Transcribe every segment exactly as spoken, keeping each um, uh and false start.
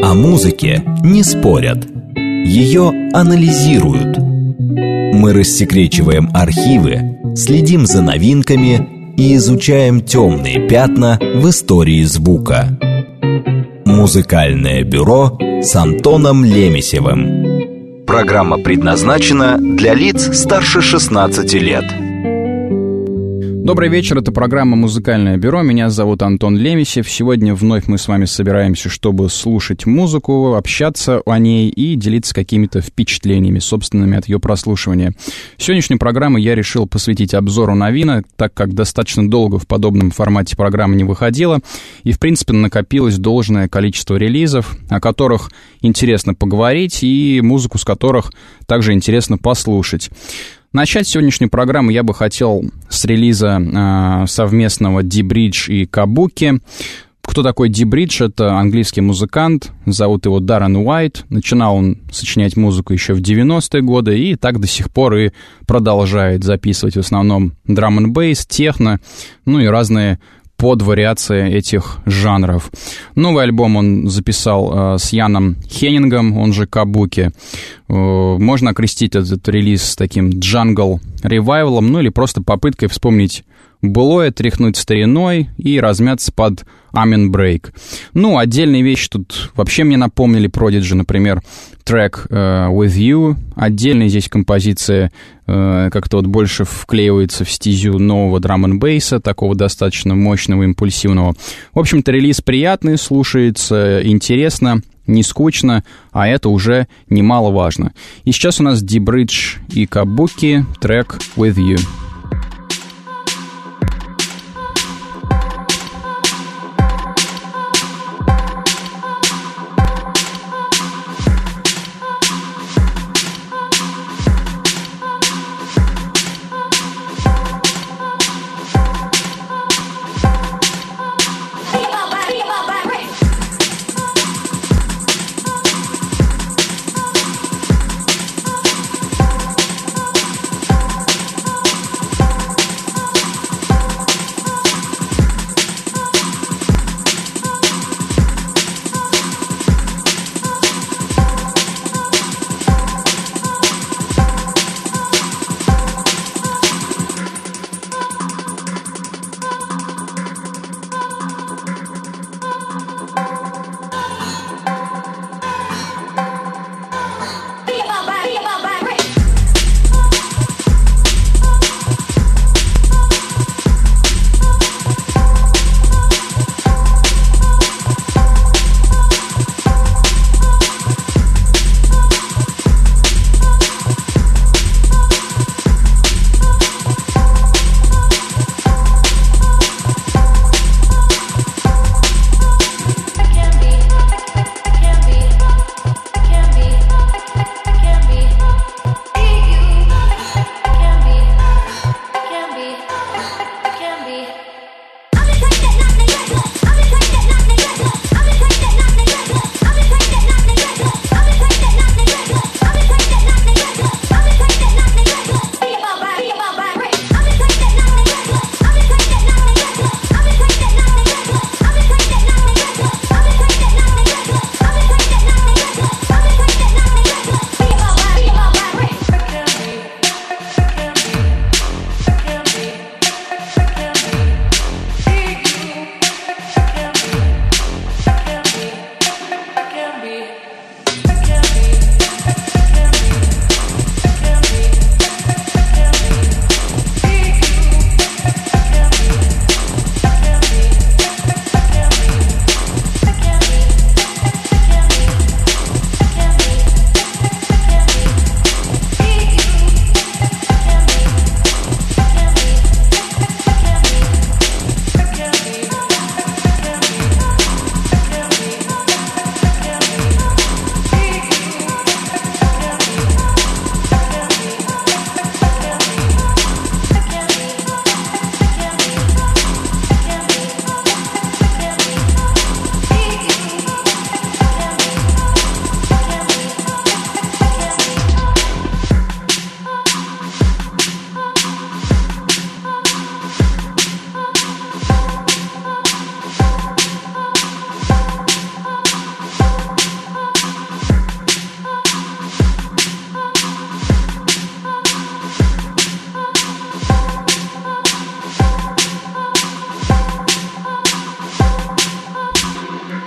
О музыке не спорят, ее анализируют. Мы рассекречиваем архивы, следим за новинками и изучаем темные пятна в истории звука. Музыкальное бюро с Антоном Лемесевым. Программа предназначена для лиц старше шестнадцати лет. Добрый вечер, это программа «Музыкальное бюро». Меня зовут Антон Лемесев. Сегодня вновь мы с вами собираемся, чтобы слушать музыку, общаться о ней и делиться какими-то впечатлениями собственными от ее прослушивания. Сегодняшнюю программу я решил посвятить обзору новинок, так как достаточно долго в подобном формате программа не выходила, и, в принципе, накопилось должное количество релизов, о которых интересно поговорить, и музыку с которых также интересно послушать. Начать сегодняшнюю программу я бы хотел с релиза э, совместного D-Bridge и Kabuki. Кто такой D-Bridge? Это английский музыкант, зовут его Даррен Уайт. Начинал он сочинять музыку еще в девяностые годы и так до сих пор и продолжает записывать в основном драм-н-бейс, техно, ну и разные подвариации этих жанров. Новый альбом он записал э, с Яном Хеннингом, он же Kabuki. Э, можно окрестить этот релиз таким джангл ревайвалом, ну или просто попыткой вспомнить былое, тряхнуть стариной и размяться под Amen Break. Ну, отдельные вещи тут вообще мне напомнили Prodigy, например, трек uh, With You. Отдельные здесь композиции uh, как-то вот больше вклеиваются в стезю нового драм-н-бейса, такого достаточно мощного, импульсивного. В общем-то, релиз приятный, слушается интересно, не скучно, а это уже немаловажно. И сейчас у нас D-Bridge и Kabuki, трек With You.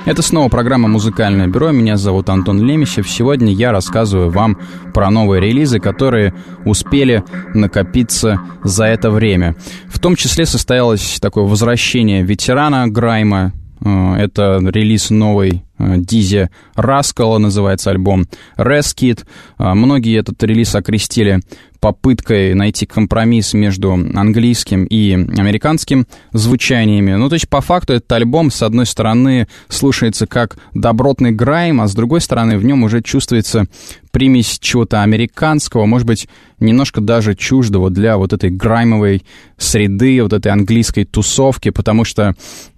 Это снова программа «Музыкальное бюро». Меня зовут Антон Лемещев. Сегодня я рассказываю вам про новые релизы, которые успели накопиться за это время. В том числе состоялось такое возвращение ветерана грайма. Это релиз новой Дизи Раскала, называется альбом Reskit. Многие этот релиз окрестили попыткой найти компромисс между английским и американским звучаниями. Ну, то есть, по факту, этот альбом, с одной стороны, слушается как добротный грайм, а с другой стороны, в нем уже чувствуется примесь чего-то американского, может быть, немножко даже чуждого для вот этой граймовой среды, вот этой английской тусовки, потому что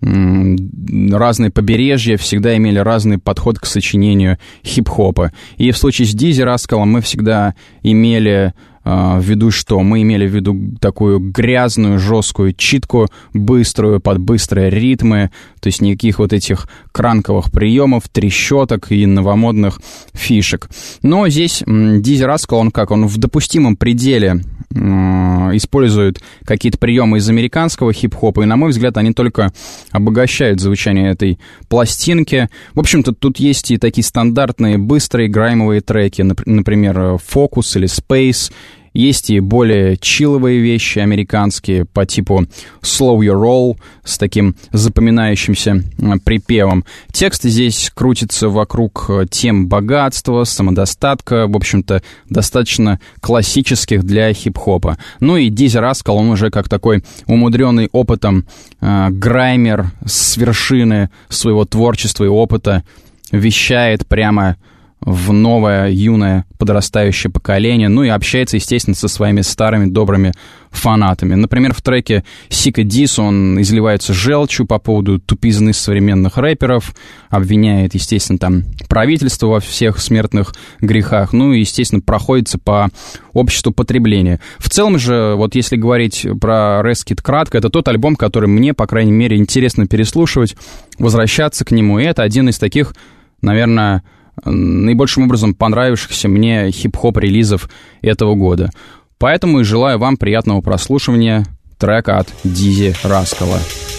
м- разные побережья всегда имели разный подход к сочинению хип-хопа. И в случае с Дизи Раскалом мы всегда имели в виду, что мы имели в виду такую грязную, жесткую читку, быструю, под быстрые ритмы, то есть никаких вот этих кранковых приемов, трещоток и новомодных фишек. Но здесь Дизи Раскал, он как, он в допустимом пределе э, использует какие-то приемы из американского хип-хопа, и, на мой взгляд, они только обогащают звучание этой пластинки. В общем-то, тут есть и такие стандартные быстрые граймовые треки, например, Focus или Space. Есть и более чилловые вещи американские по типу Slow Your Roll с таким запоминающимся припевом. Текст здесь крутится вокруг тем богатства, самодостатка, в общем-то, достаточно классических для хип-хопа. Ну и Дизи Раскал, он уже как такой умудренный опытом э, граймер с вершины своего творчества и опыта вещает прямо в новое, юное, подрастающее поколение, ну и общается, естественно, со своими старыми добрыми фанатами. Например, в треке «Сика Дис» он изливается желчью по поводу тупизны современных рэперов, обвиняет, естественно, там правительство во всех смертных грехах, ну и, естественно, проходится по обществу потребления. В целом же, вот если говорить про Reskit кратко, это тот альбом, который мне, по крайней мере, интересно переслушивать, возвращаться к нему, и это один из таких, наверное, наибольшим образом понравившихся мне хип-хоп-релизов этого года. Поэтому и желаю вам приятного прослушивания трека от Дизи Раскала.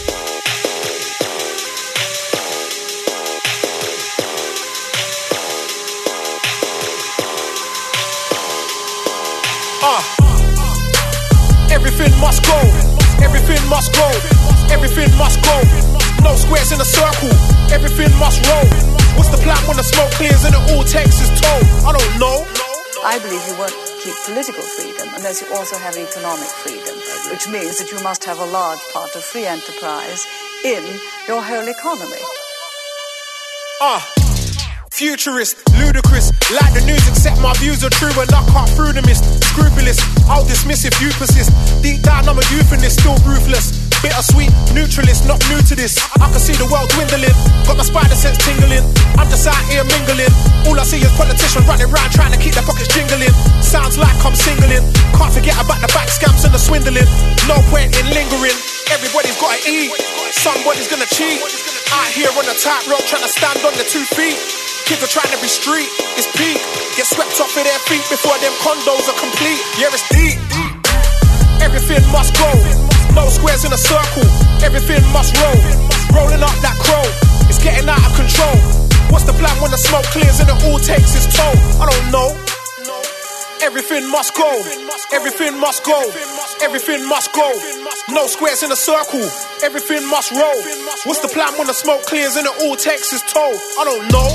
Everything must go, everything must go, everything must go. No squares in a circle, everything must roll. What's the plan when the smoke clears and it all takes is toll? I don't know. I believe you won't keep political freedom unless you also have economic freedom, which means that you must have a large part of free enterprise in your whole economy. Ah. Uh. Futurist, ludicrous, like the news, except my views are true and I can't through them, is scrupulous, I'll dismiss if you persist. Deep down I'm a euphemist, still ruthless, bittersweet, neutralist, not new to this. I can see the world dwindling, got my spider sense tingling, I'm just out here mingling. All I see is politicians running round trying to keep their pockets jingling. Sounds like I'm singling, can't forget about the back scams and the swindling. No point in lingering, everybody's gotta eat, somebody's gonna cheat. Out here on the tightrope trying to stand on the two feet. Kids are trying to be street, it's peak. Get swept off of their feet before them condos are complete. Yeah, it's deep. Everything must go, no squares in a circle. Everything must roll, rolling up that crow. It's getting out of control. What's the plan when the smoke clears and it all takes its toll? I don't know. Everything must go, everything must go, everything must go. No squares in a circle, everything must roll. What's the plan when the smoke clears and it all takes its toll? I don't know.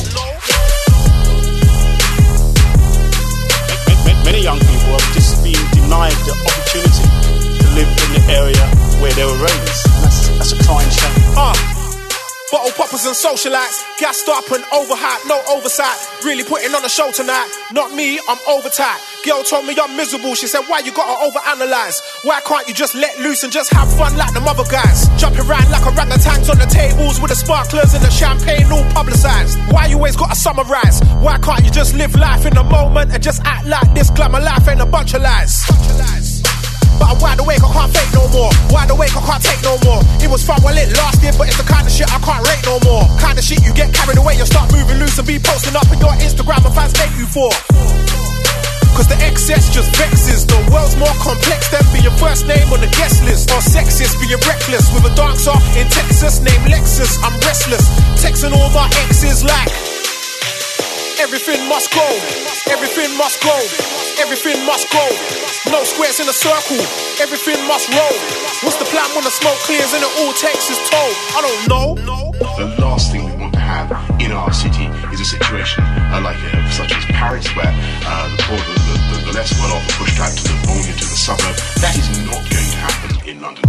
Many young people have just been denied the opportunity to live in the area where they were raised. And that's, that's a crying shame. Uh. Bottle poppers and socialites, gassed up and overhyped, no oversight. Really putting on a show tonight. Not me, I'm overtight. Girl told me I'm miserable. She said, why you gotta overanalyze? Why can't you just let loose and just have fun like them other guys? Jumping around like orangutans on the tables with the sparklers and the champagne all publicized. Why you always gotta summarize? Why can't you just live life in the moment and just act like this glamour life ain't a bunch of lies? Bunch of lies. But I'm wide awake, I can't fake no more. Wide awake, I can't take no more. It was fun while it lasted, but it's the kind of shit I can't rate no more. Kind of shit you get carried away, you start moving loose and be posting up in your Instagram and fans hate you for. Cause the excess just vexes. The world's more complex than being your first name on the guest list. Or sexist, being reckless with a dancer in Texas named Lexus. I'm restless, texting all my exes like everything must go, everything must go, everything must go. No squares in a circle, everything must roll. What's the plan when the smoke clears and it all takes is toll? I don't know. The last thing we want to have in our city is a situation uh, like uh, such as Paris, where uh, the, poor, the, the, the less well-off are pushed out to the banlieue, to the suburb. That is not going to happen in London.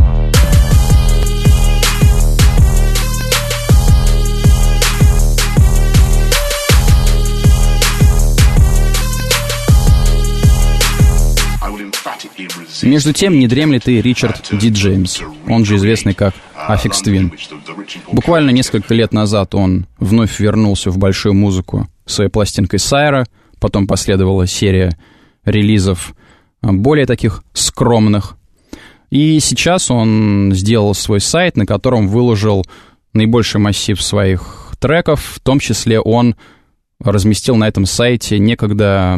Между тем не дремлет и Ричард Ди Джеймс, он же известный как Aphex Twin. Буквально несколько лет назад он вновь вернулся в большую музыку своей пластинкой Сайра, потом последовала серия релизов более таких скромных. И сейчас он сделал свой сайт, на котором выложил наибольший массив своих треков, в том числе он разместил на этом сайте некогда...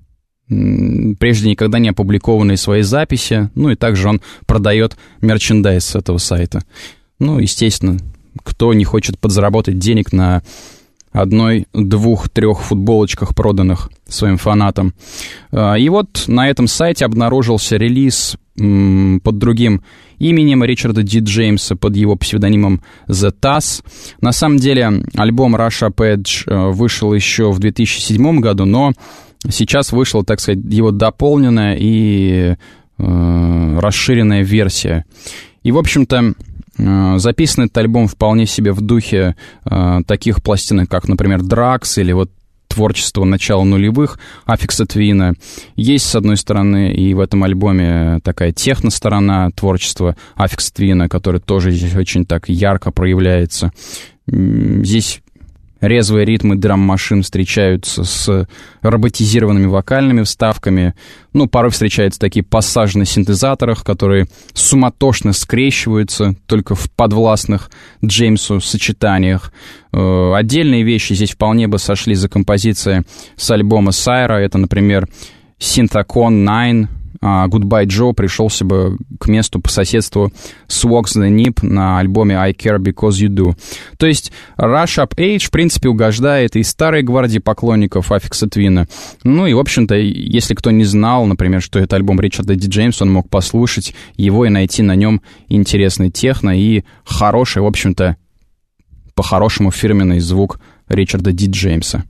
прежде никогда не опубликованные свои записи, ну и также он продает мерчендайз с этого сайта. Ну, естественно, кто не хочет подзаработать денег на одной, двух, трех футболочках, проданных своим фанатам. И вот на этом сайте обнаружился релиз под другим именем Ричарда Ди Джеймса, под его псевдонимом The Taz. На самом деле альбом Rush Up Edge вышел еще в две тысячи седьмом году, но сейчас вышла, так сказать, его дополненная и э, расширенная версия. И, в общем-то, э, записан этот альбом вполне себе в духе э, таких пластинок, как, например, Drugs или вот творчество начала нулевых Aphex Twin. Есть, с одной стороны, и в этом альбоме такая техно-сторона творчества Aphex Twin, которая тоже здесь очень так ярко проявляется. Здесь резвые ритмы драм-машин встречаются с роботизированными вокальными вставками. Ну, порой встречаются такие пассажи на синтезаторах, которые суматошно скрещиваются только в подвластных Джеймсу сочетаниях. Э, отдельные вещи здесь вполне бы сошли за композиции с альбома Сайра. Это, например, Synthacon девять. А Goodbye Joe пришелся бы к месту по соседству с Walks the Nip на альбоме I Care Because You Do. То есть Rush Up Age, в принципе, угождает и старой гвардии поклонников Aphex Twin. Ну и, в общем-то, если кто не знал, например, что это альбом Ричарда Ди Джеймса, он мог послушать его и найти на нем интересный техно и хороший, в общем-то, по-хорошему фирменный звук Ричарда Ди Джеймса.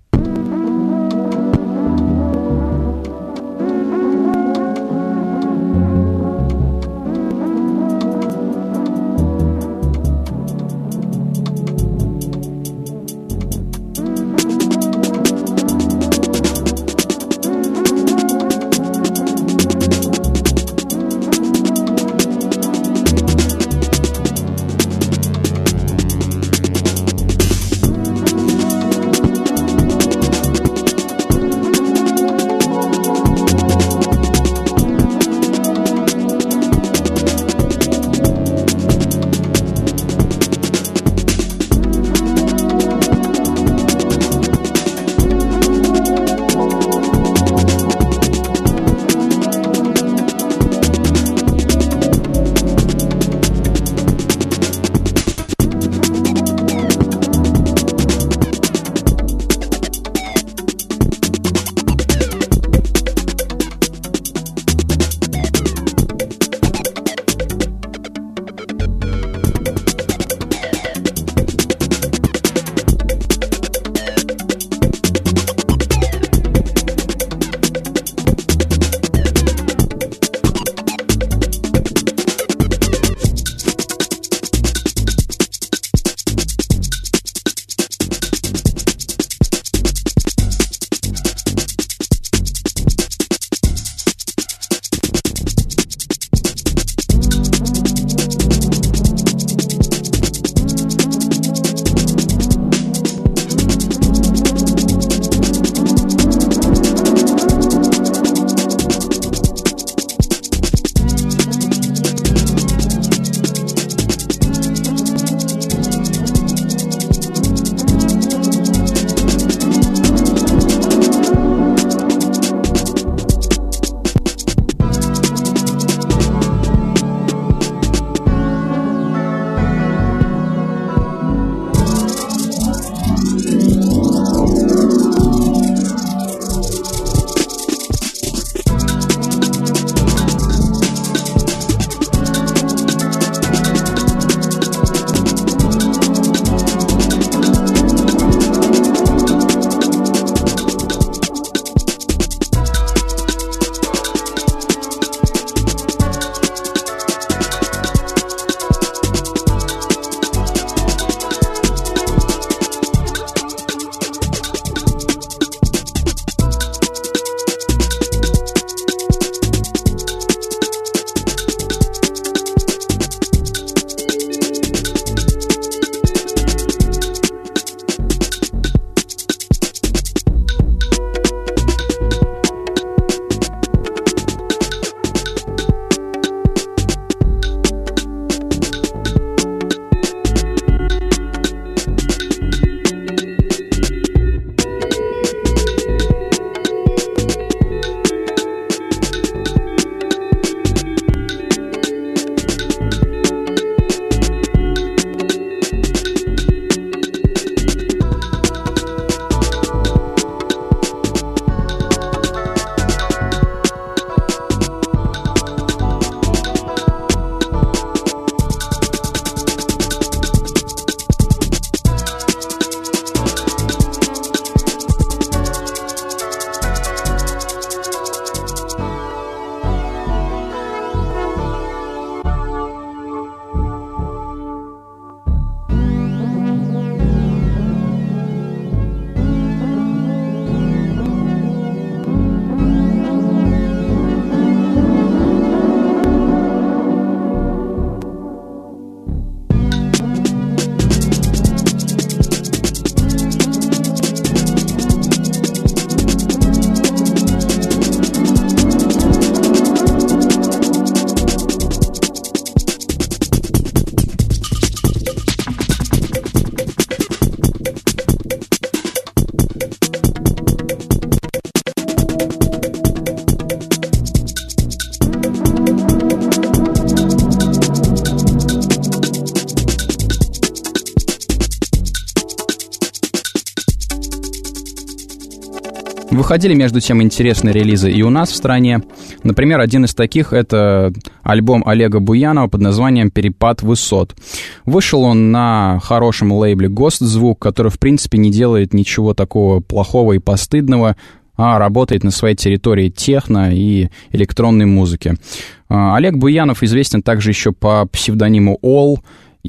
Выходили, между тем, интересные релизы и у нас в стране. Например, один из таких — это альбом Олега Буянова под названием «Перепад высот». Вышел он на хорошем лейбле «Гостзвук», который, в принципе, не делает ничего такого плохого и постыдного, а работает на своей территории техно и электронной музыки. Олег Буянов известен также еще по псевдониму All,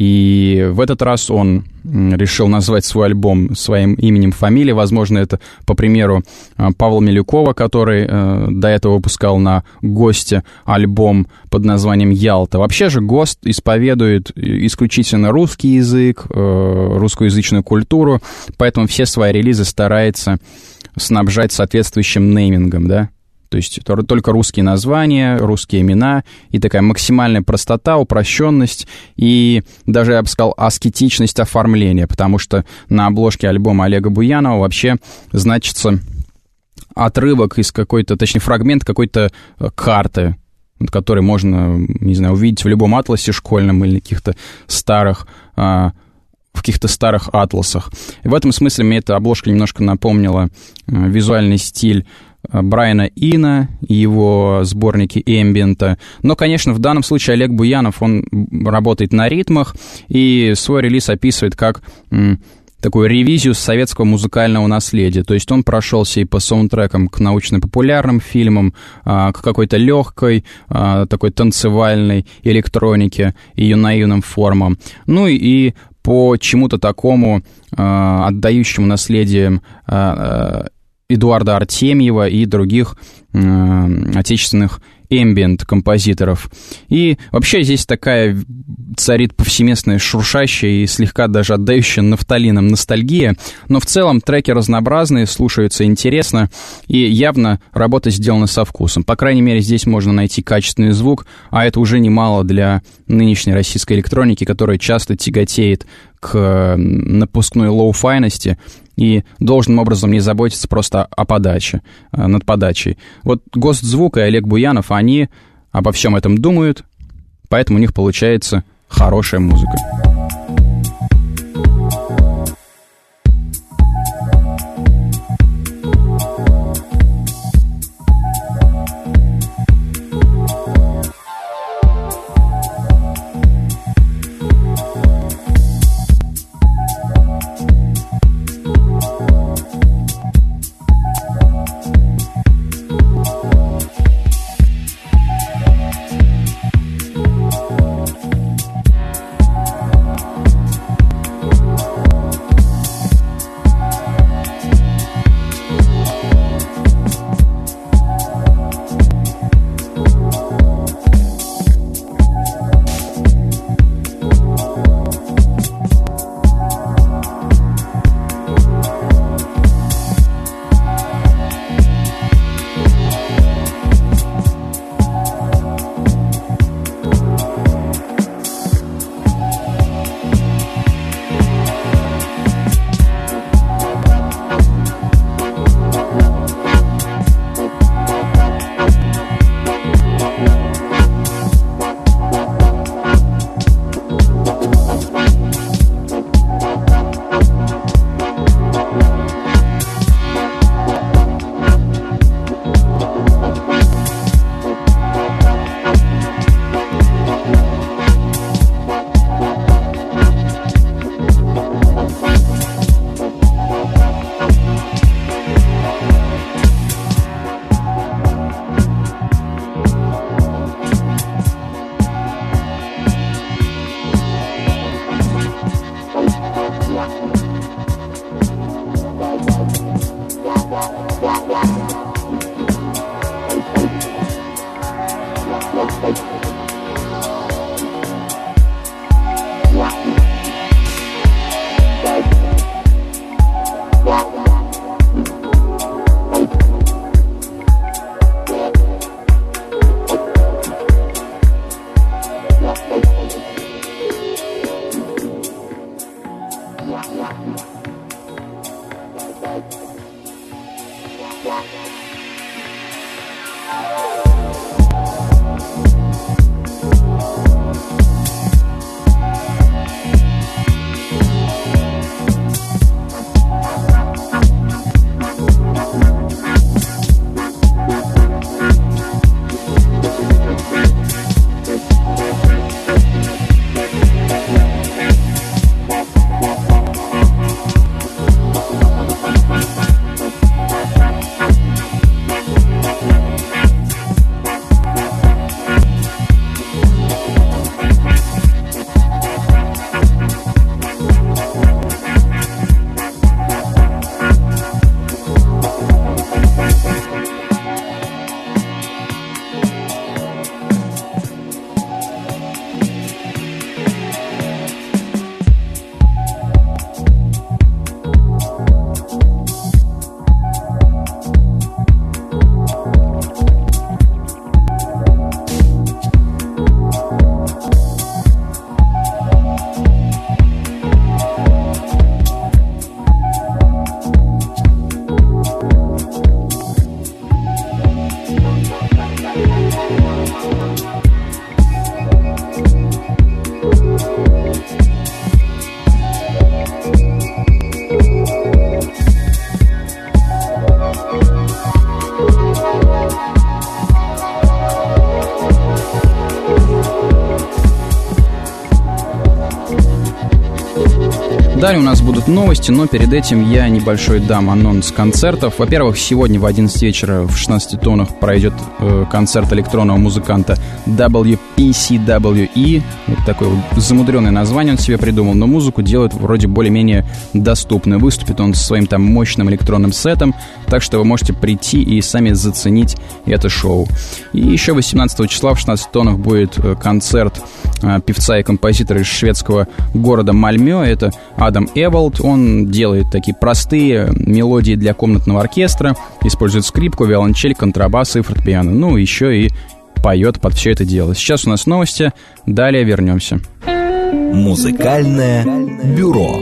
и в этот раз он решил назвать свой альбом своим именем, фамилией. Возможно, это по примеру Павла Милюкова, который э, до этого выпускал на «Госте» альбом под названием «Ялта». Вообще же «Гост» исповедует исключительно русский язык, э, русскоязычную культуру, поэтому все свои релизы старается снабжать соответствующим неймингом, да? То есть только русские названия, русские имена и такая максимальная простота, упрощенность и даже, я бы сказал, аскетичность оформления, потому что на обложке альбома Олега Буянова вообще значится отрывок из какой-то, точнее, фрагмент какой-то карты, который можно, не знаю, увидеть в любом атласе школьном или каких-то старых... в каких-то старых атласах. И в этом смысле мне эта обложка немножко напомнила визуальный стиль Брайана Ина и его сборники эмбиента. Но, конечно, в данном случае Олег Буянов, он работает на ритмах и свой релиз описывает как м, такую ревизию советского музыкального наследия. То есть он прошелся и по саундтрекам к научно-популярным фильмам, а, к какой-то легкой, а, такой танцевальной электронике и ее наивным формам. Ну и, и по чему-то такому, а, отдающему наследием а, Эдуарда Артемьева и других э, отечественных эмбиент-композиторов. И вообще здесь такая царит повсеместная шуршащая и слегка даже отдающая нафталином ностальгия, но в целом треки разнообразные, слушаются интересно, и явно работа сделана со вкусом. По крайней мере, здесь можно найти качественный звук, а это уже немало для нынешней российской электроники, которая часто тяготеет к напускной лоу-файности и должным образом не заботиться просто о подаче, над подачей. Вот Гостзвук и Олег Буянов, они обо всем этом думают, поэтому у них получается хорошая музыка. Далее у нас будут новости, но перед этим я небольшой дам анонс концертов. Во-первых, сегодня в одиннадцать вечера в шестнадцати тонах пройдет э, концерт электронного музыканта дабл ю пи си дабл ю и. Вот такое вот замудренное название он себе придумал, но музыку делает вроде более-менее доступной. Выступит он со своим там мощным электронным сетом, так что вы можете прийти и сами заценить это шоу. И еще восемнадцатого числа в шестнадцати тонах будет концерт э, певца и композитора из шведского города Мальмё. Это Адам Эволд. Он делает такие простые мелодии для комнатного оркестра, использует скрипку, виолончель, контрабас и фортепиано. Ну, еще и поет под все это дело. Сейчас у нас новости, далее вернемся. Музыкальное бюро.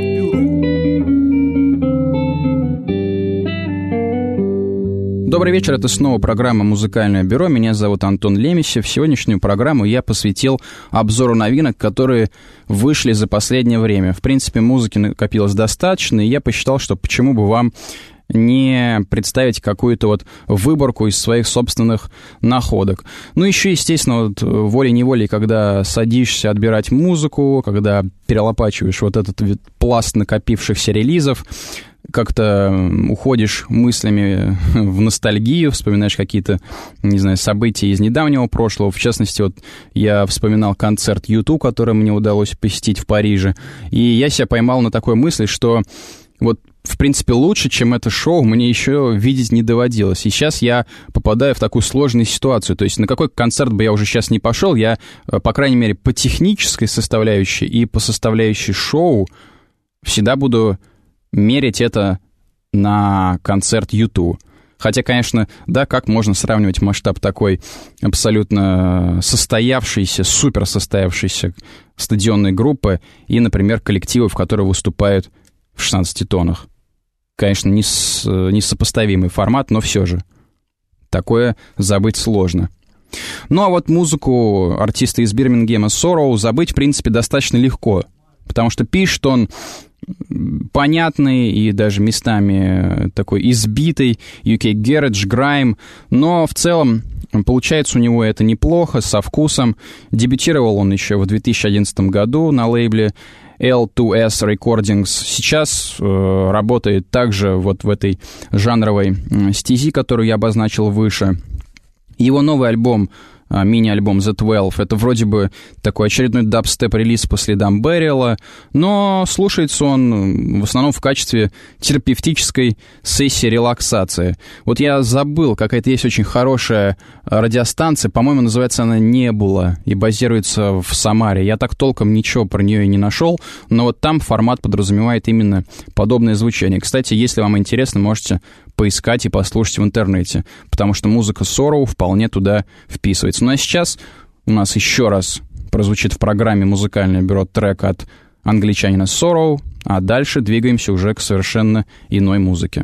Добрый вечер, это снова программа «Музыкальное бюро». Меня зовут Антон Лемещев. Сегодняшнюю программу я посвятил обзору новинок, которые вышли за последнее время. В принципе, музыки накопилось достаточно, и я посчитал, что почему бы вам не представить какую-то вот выборку из своих собственных находок. Ну, еще, естественно, вот волей-неволей, когда садишься отбирать музыку, когда перелопачиваешь вот этот пласт накопившихся релизов, как-то уходишь мыслями в ностальгию, вспоминаешь какие-то, не знаю, события из недавнего прошлого. В частности, вот я вспоминал концерт ю ту, который мне удалось посетить в Париже, и я себя поймал на такой мысли, что вот, в принципе, лучше, чем это шоу, мне еще видеть не доводилось. И сейчас я попадаю в такую сложную ситуацию. То есть на какой концерт бы я уже сейчас не пошел, я, по крайней мере, по технической составляющей и по составляющей шоу всегда буду мерить это на концерт ю ту. Хотя, конечно, да, как можно сравнивать масштаб такой абсолютно состоявшейся, супер состоявшейся стадионной группы и, например, коллективов, которые выступают в шестнадцати тонах. Конечно, не с, несопоставимый формат, но все же. Такое забыть сложно. Ну, а вот музыку артиста из Бирмингема Sorrow забыть, в принципе, достаточно легко. Потому что пишет он понятный и даже местами такой избитый ю кей Garage, Grime, но в целом получается у него это неплохо, со вкусом. Дебютировал он еще в две тысячи одиннадцатом году на лейбле эл ту эс Recordings. Сейчас э, работает также вот в этой жанровой э, стези, которую я обозначил выше. Его новый альбом, э, мини-альбом The двенадцать, это вроде бы такой очередной дабстеп-релиз по следам Берриэла, но слушается он в основном в качестве терапевтической сессии релаксации. Вот я забыл, какая-то есть очень хорошая радиостанция, по-моему, называется она «Небула» и базируется в Самаре. Я так толком ничего про нее и не нашел, но вот там формат подразумевает именно подобное звучание. Кстати, если вам интересно, можете поискать и послушать в интернете, потому что музыка Sorrow вполне туда вписывается. Ну а сейчас у нас еще раз прозвучит в программе «Музыкальное бюро» трек от англичанина Sorrow, а дальше двигаемся уже к совершенно иной музыке.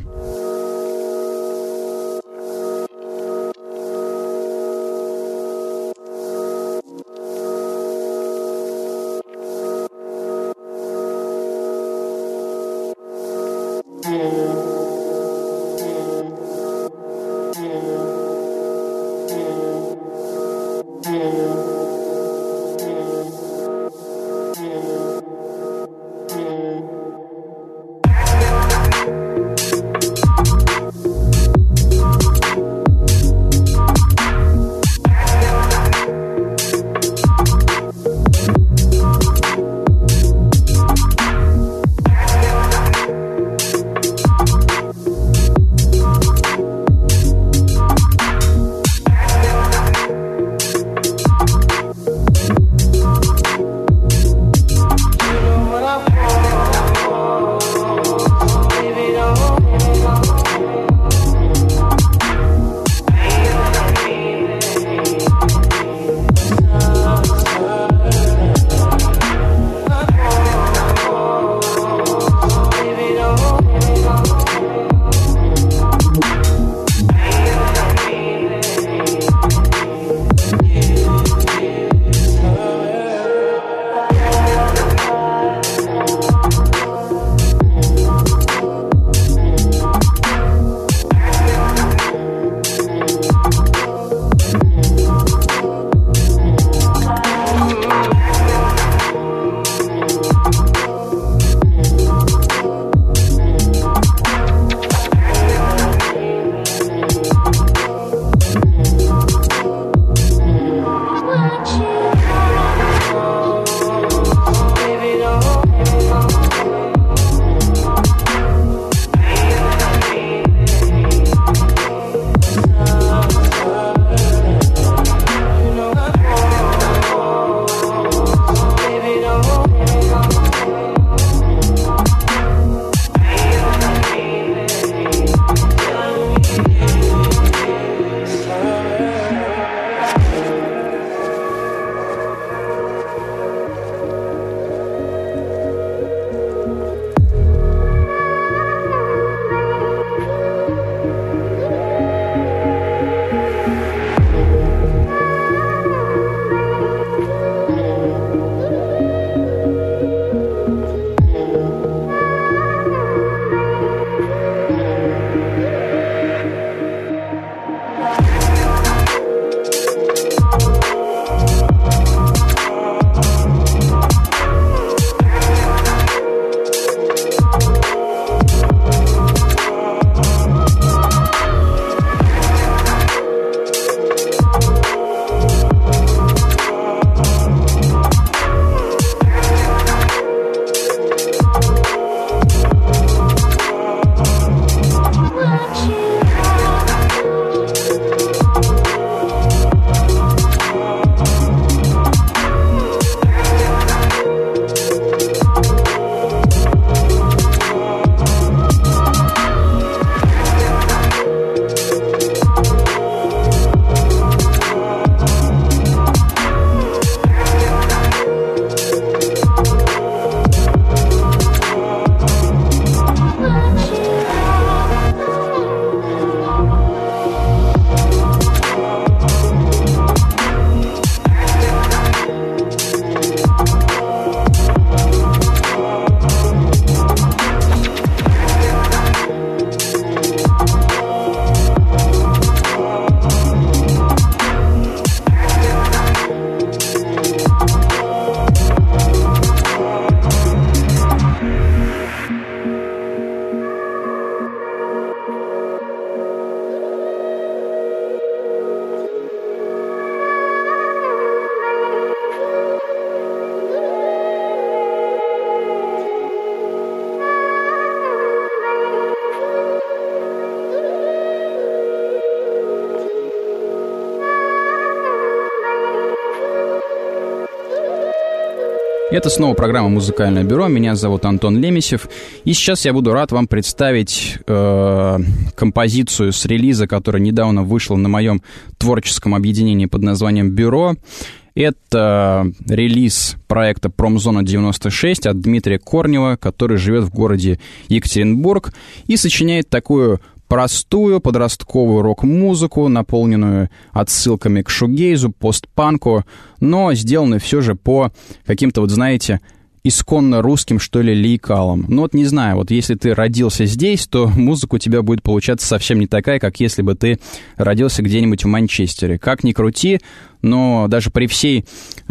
Это снова программа «Музыкальное бюро». Меня зовут Антон Лемесев. И сейчас я буду рад вам представить э, композицию с релиза, которая недавно вышла на моем творческом объединении под названием «Бюро». Это релиз проекта «Промзона девяносто шесть» от Дмитрия Корнева, который живет в городе Екатеринбург и сочиняет такую простую подростковую рок-музыку, наполненную отсылками к шугейзу, постпанку, но сделанную все же по каким-то, вот знаете, исконно русским, что ли, лейкалам. Ну вот не знаю, вот если ты родился здесь, то музыка у тебя будет получаться совсем не такая, как если бы ты родился где-нибудь в Манчестере. Как ни крути, но даже при всей,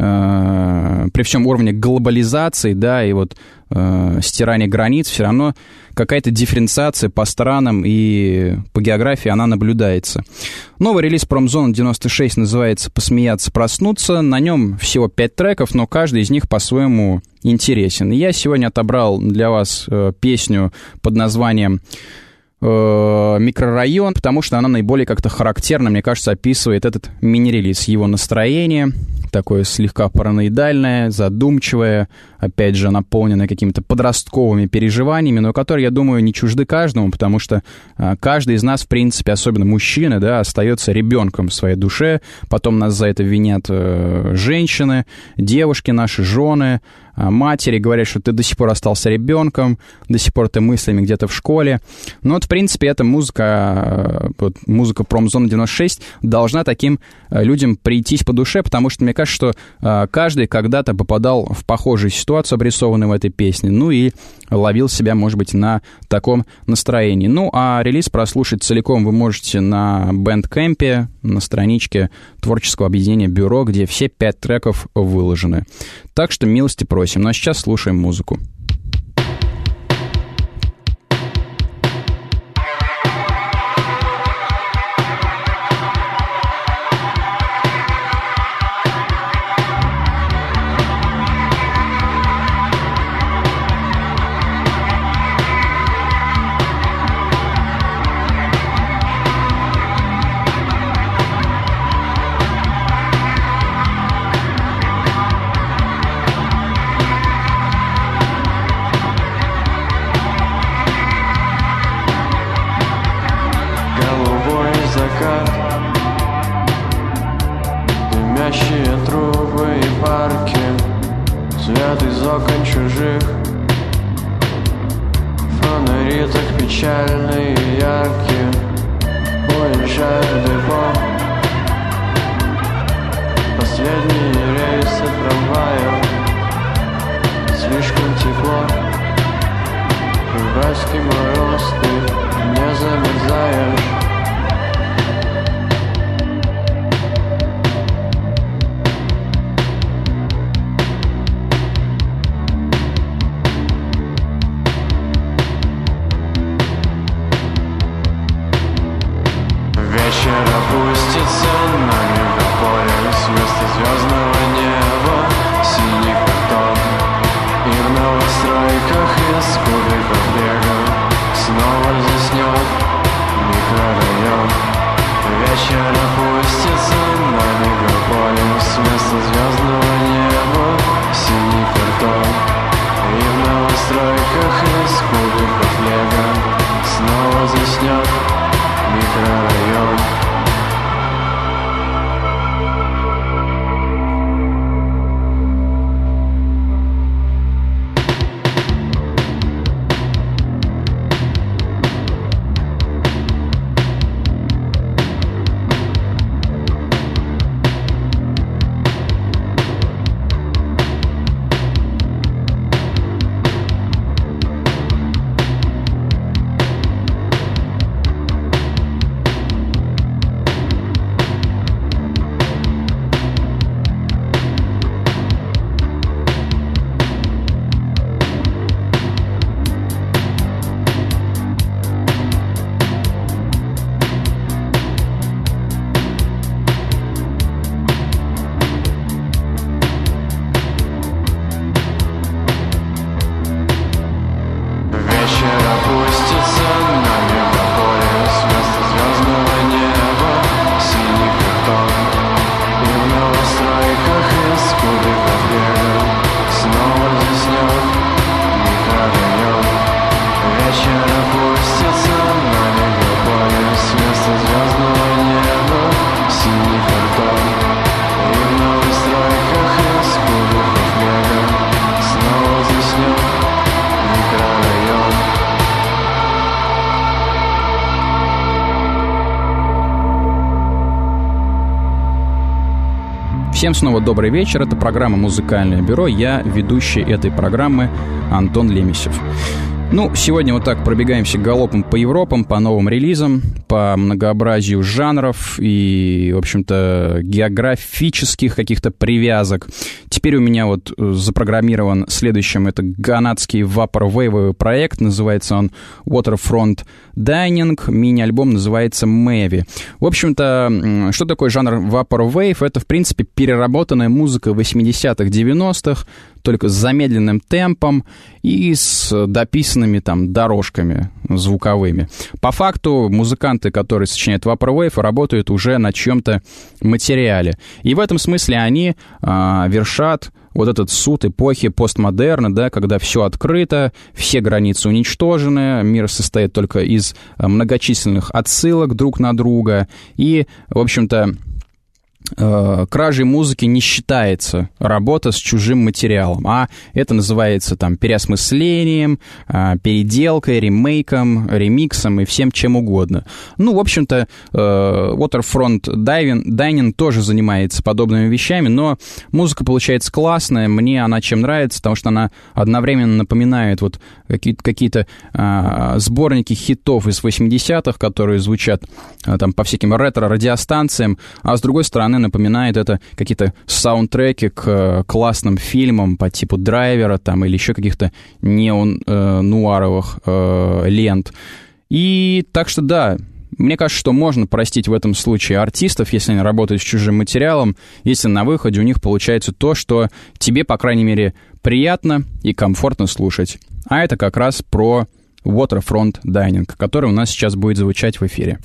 э, при всем уровне глобализации, да, и вот э, стирания границ, все равно какая-то дифференциация по странам и по географии, она наблюдается. Новый релиз Промзона девяносто шесть называется «Посмеяться, проснуться». На нем всего пять треков, но каждый из них по-своему интересен. Я сегодня отобрал для вас э, песню под названием «Микрорайон», потому что она наиболее как-то характерно, мне кажется, описывает этот мини-релиз. Его настроение такое слегка параноидальное, задумчивое, опять же, наполненное какими-то подростковыми переживаниями, но которые, я думаю, не чужды каждому, потому что а, каждый из нас, в принципе, особенно мужчины, да, остается ребенком в своей душе, потом нас за это винят э, женщины, девушки наши, жены, матери, говорят, что ты до сих пор остался ребенком, до сих пор ты мыслями где-то в школе. Но вот, в принципе, эта музыка, вот, музыка Промзона девяносто шесть должна таким людям прийтись по душе, потому что мне кажется, что каждый когда-то попадал в похожую ситуацию, обрисованную в этой песне, ну и ловил себя, может быть, на таком настроении. Ну, а релиз прослушать целиком вы можете на Bandcamp'е, на страничке творческого объединения «Бюро», где все пять треков выложены. Так что милости просим. Ну а сейчас слушаем музыку. Дымящие трубы и парки, свет из окон чужих, фонари так печальные и яркие, уезжают в депо. Последние рейсы трамваев, слишком тепло. Февральский мороз, ты не замерзаешь. Опустится на мегаполис вместо звездного неба синий картон. И в новостройках из кубиков лего снова заснет микрорайон. Вечер опустится на мегаполис вместо звездного неба синий картон. И в новостройках из кубиков лего снова заснет микрорайон. Всем снова добрый вечер. Это программа «Музыкальное бюро». Я ведущий этой программы Антон Лемесев. Ну, сегодня вот так пробегаемся галопом по Европам, по новым релизам, по многообразию жанров и, в общем-то, географических каких-то привязок. Теперь у меня вот запрограммирован следующим, это канадский вапор-вейвовый проект, называется он Waterfront Dining, мини-альбом называется Мэви. В общем-то, что такое жанр вапор-вейв? Это, в принципе, переработанная музыка восьмидесятых, девяностых, только с замедленным темпом и с дописанными там дорожками звуковыми. По факту музыканты, которые сочиняют вапор-вейв, работают уже на чьем-то материале. И в этом смысле они а, вершат вот этот суд эпохи постмодерна, да, когда все открыто, все границы уничтожены, мир состоит только из многочисленных отсылок друг на друга. И, в общем-то, кражей музыки не считается работа с чужим материалом, а это называется там переосмыслением, переделкой, ремейком, ремиксом и всем чем угодно. Ну, в общем-то, Waterfront Dining тоже занимается подобными вещами, но музыка получается классная, мне она чем нравится, потому что она одновременно напоминает вот какие-то, какие-то сборники хитов из восьмидесятых, которые звучат там по всяким ретро-радиостанциям, а с другой стороны напоминает это какие-то саундтреки к классным фильмам по типу «Драйвера» там, или еще каких-то неонуаровых э, лент. И так что да, мне кажется, что можно простить в этом случае артистов, если они работают с чужим материалом, если на выходе у них получается то, что тебе, по крайней мере, приятно и комфортно слушать. А это как раз про Waterfront Dining, который у нас сейчас будет звучать в эфире.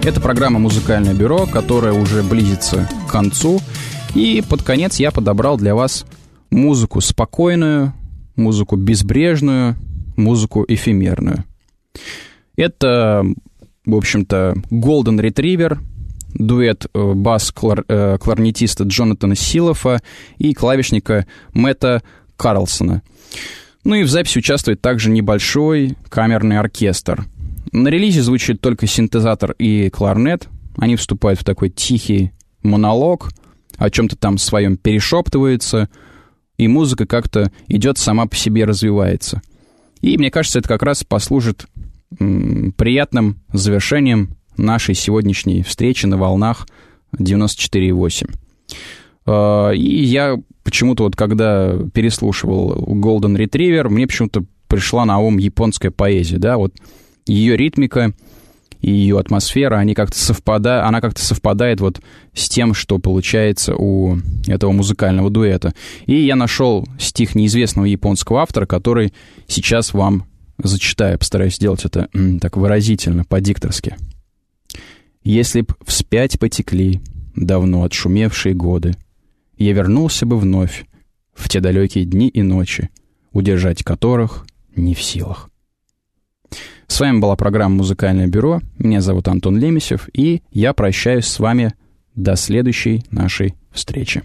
Это программа «Музыкальное бюро», которая уже близится к концу. И под конец я подобрал для вас музыку спокойную, музыку безбрежную, музыку эфемерную. Это, в общем-то, Golden Retriever, дуэт бас-кларнетиста Джонатана Силофа и клавишника Мэтта Карлсона. Ну и в записи участвует также небольшой камерный оркестр. На релизе звучит только синтезатор и кларнет. Они вступают в такой тихий монолог, о чем-то там своем перешептываются, и музыка как-то идет сама по себе, развивается. И мне кажется, это как раз послужит м, приятным завершением нашей сегодняшней встречи на волнах девяносто четыре и восемь. И я почему-то вот когда переслушивал Golden Retriever, мне почему-то пришла на ум японская поэзия, да, вот ее ритмика и ее атмосфера, они как-то совпада... она как-то совпадает вот с тем, что получается у этого музыкального дуэта. И я нашел стих неизвестного японского автора, который сейчас вам зачитаю. Постараюсь сделать это м, так выразительно, по-дикторски. «Если б вспять потекли давно отшумевшие годы, я вернулся бы вновь в те далекие дни и ночи, удержать которых не в силах». С вами была программа «Музыкальное бюро». Меня зовут Антон Лемесев, и я прощаюсь с вами до следующей нашей встречи.